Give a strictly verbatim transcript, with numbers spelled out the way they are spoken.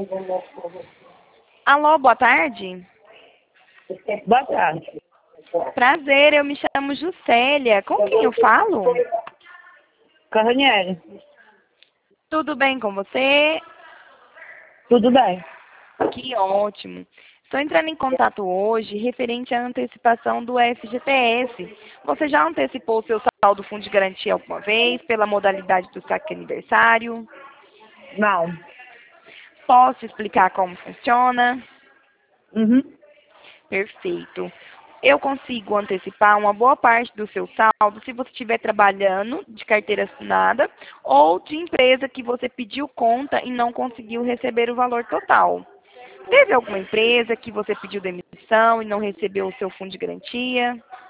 Alô, boa tarde. Boa tarde. Prazer, eu me chamo Juscelia. Com quem eu falo? Carranieri. Tudo bem com você? Tudo bem. Que ótimo. Estou entrando em contato hoje referente à antecipação do F G T S. Você já antecipou o seu saldo fundo de garantia alguma vez, pela modalidade do saque aniversário? Não. Posso explicar como funciona? Uhum. Perfeito. Eu consigo antecipar uma boa parte do seu saldo se você estiver trabalhando de carteira assinada ou de empresa que você pediu conta e não conseguiu receber o valor total. Teve alguma empresa que você pediu demissão e não recebeu o seu fundo de garantia?